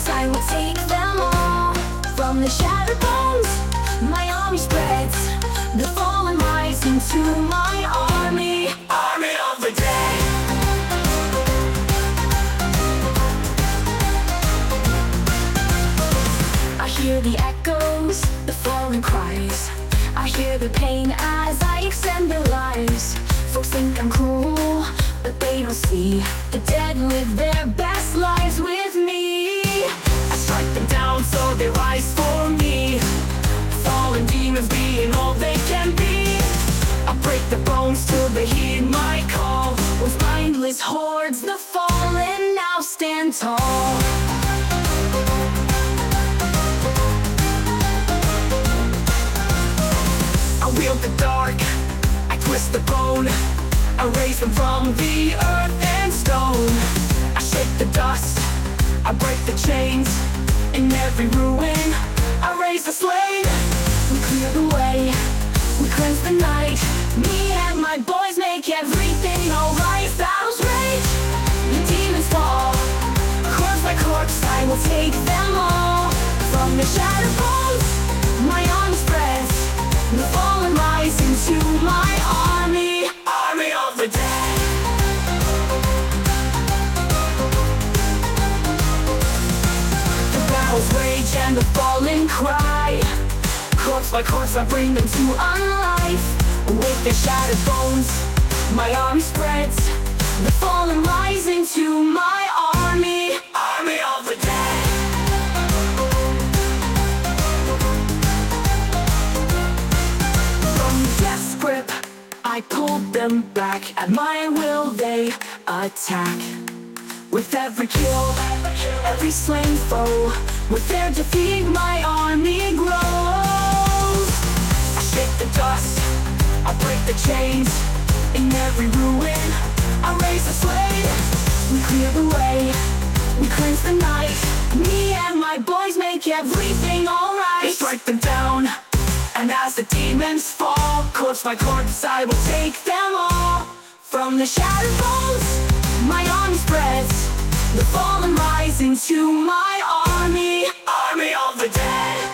I will take them all. From the shattered bones, my army spreads. The fallen rise into my army. Army of the dead. I hear the echoes, the fallen cries. I hear the pain as I extend their lives. Folks think I'm cruel, but they don't see the dead live their best lives with me. I strike them down so they rise for me. Fallen demons being all they can be. I break the bones till they heed my call. With mindless hordes, the fallen now stand tall. I wield the dark, I twist the bone. I raise them from the earth and stone. I shake the dust, I break the chains. In every ruin, I raise the slain. We clear the way, we cleanse the night. Me and my boys make everything alright. Battles rage, the demons fall. Corpse by corpse, I will take them all. From the shattered bones, my arm spreads. The fallen rise into my army. Army of the dead. The battles rage and the fallen cry. Corpse by corpse I bring them to unlife. With their shattered bones, my army spreads. The fallen rise into my army. Army of the dead. From death's grip I pulled them back. At my will they attack. With every kill, every slain foe, with their defeat my army grows. I shake the dust, I break the chains. In every ruin, I raise the slain. We clear the way, we cleanse the night. Me and my boys make everything alright. We strike them down, and as the demons fall, corpse by corpse I will take them all. From the shattered bones, my army spreads. The fallen rise into my army. Army of the dead.